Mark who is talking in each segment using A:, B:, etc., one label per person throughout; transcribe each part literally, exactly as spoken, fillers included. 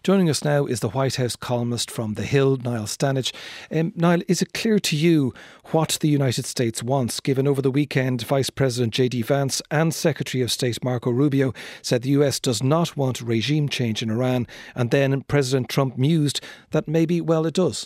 A: Joining us now is the White House columnist from The Hill, Niall Stanage. Um, Niall, is it clear to you what the United States wants, given over the weekend Vice President J D Vance and Secretary of State Marco Rubio said the U S does not want regime change in Iran, and then President Trump mused that maybe, well, it does?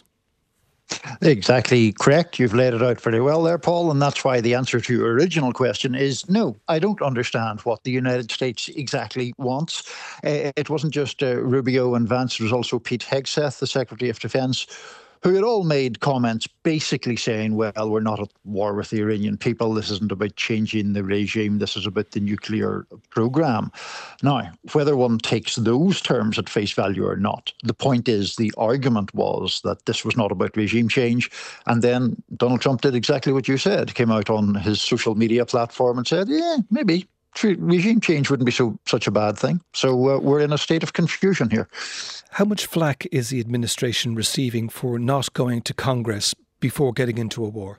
B: Exactly correct. You've laid it out very well there, Paul, and that's why the answer to your original question is no. I don't understand what the United States exactly wants. Uh, it wasn't just uh, Rubio and Vance, it was also Pete Hegseth, the Secretary of Defence, who had all made comments basically saying, well, we're not at war with the Iranian people. This isn't about changing the regime. This is about the nuclear programme. Now, whether one takes those terms at face value or not, the point is the argument was that this was not about regime change. And then Donald Trump did exactly what you said, came out on his social media platform and said, yeah, maybe regime change wouldn't be so such a bad thing. So uh, we're in a state of confusion here.
A: How much flack is the administration receiving for not going to Congress before getting into a war?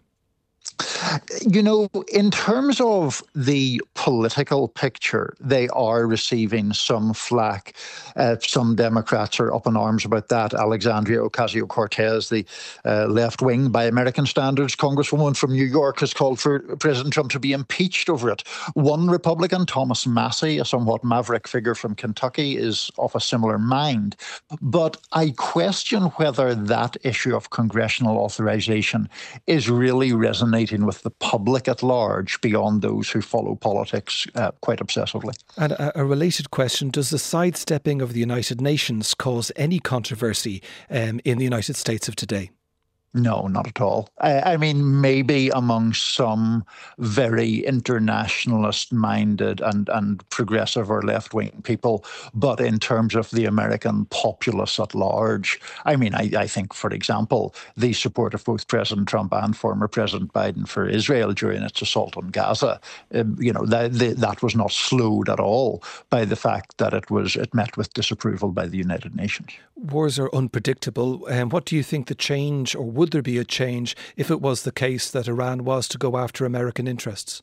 B: You know, in terms of the political picture, they are receiving some flack. Uh, some Democrats are up in arms about that. Alexandria Ocasio-Cortez, the uh, left-wing, by American standards, Congresswoman from New York, has called for President Trump to be impeached over it. One Republican, Thomas Massie, a somewhat maverick figure from Kentucky, is of a similar mind. But I question whether that issue of congressional authorization is really resonating with the public at large beyond those who follow politics uh, quite obsessively.
A: And a, a related question, does the sidestepping of the United Nations cause any controversy um, in the United States of today?
B: No, not at all. I, I mean, maybe among some very internationalist-minded and, and progressive or left-wing people, but in terms of the American populace at large, I mean, I, I think, for example, the support of both President Trump and former President Biden for Israel during its assault on Gaza, um, you know, that, that was not slowed at all by the fact that it was it met with disapproval by the United Nations.
A: Wars are unpredictable. Um, what do you think the change, or would there be a change if it was the case that Iran was to go after American interests?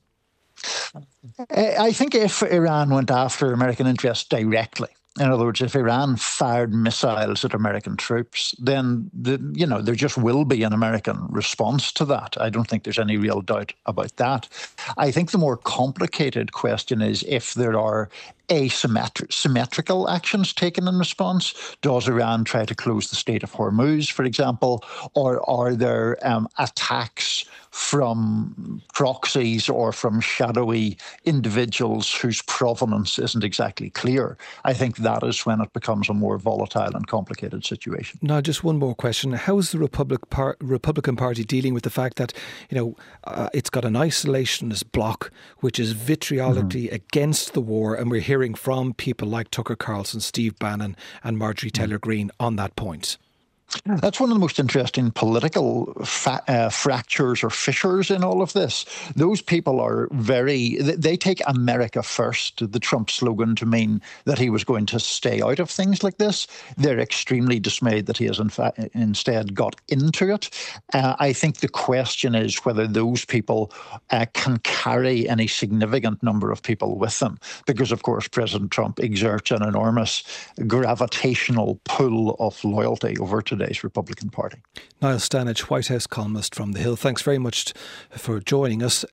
B: I think if Iran went after American interests directly, in other words, if Iran fired missiles at American troops, then the, you know there just will be an American response to that. I don't think there's any real doubt about that. I think the more complicated question is if there are asymmetrical actions taken in response. Does Iran try to close the Strait of Hormuz, for example, or are there um, attacks from proxies or from shadowy individuals whose provenance isn't exactly clear? I think that is when it becomes a more volatile and complicated situation.
A: Now, just one more question. How is the Republic Par- Republican Party dealing with the fact that, you know, uh, it's got an isolationist bloc which is vitriolically mm-hmm. against the war, and we're hearing from people like Tucker Carlson, Steve Bannon and Marjorie Taylor Greene on that point?
B: That's one of the most interesting political fa- uh, fractures or fissures in all of this. Those people are very, they take America first, the Trump slogan, to mean that he was going to stay out of things like this. They're extremely dismayed that he has in fact instead got into it. Uh, I think the question is whether those people uh, can carry any significant number of people with them, because of course President Trump exerts an enormous gravitational pull of loyalty over today's Republican Party.
A: Niall Stanage, White House columnist from The Hill, thanks very much for joining us.